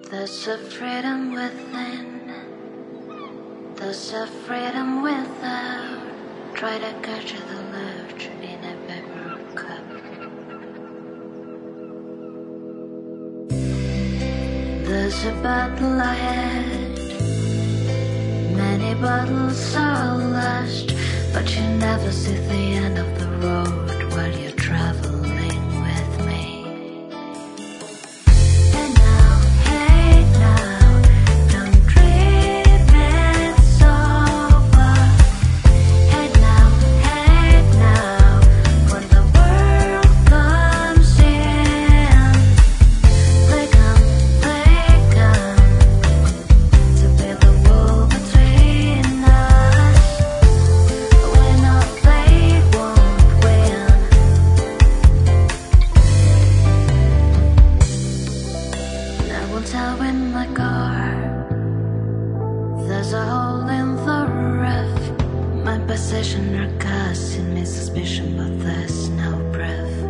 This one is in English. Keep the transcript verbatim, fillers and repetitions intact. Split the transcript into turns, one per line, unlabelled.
There's a freedom within, there's a freedom without. Try to capture the left in a paper cup. There's a battle ahead, many battles are lost, but you never see the end of the road while you're traveling with me. And now, hey now, don't dream it's over. Hey now, hey now, when the world comes in, they come, they come to build the wall between us. We know they won't win. I will tell in my car, there's a hole in the roof. My possessions are causing me suspicion, but there's no proof.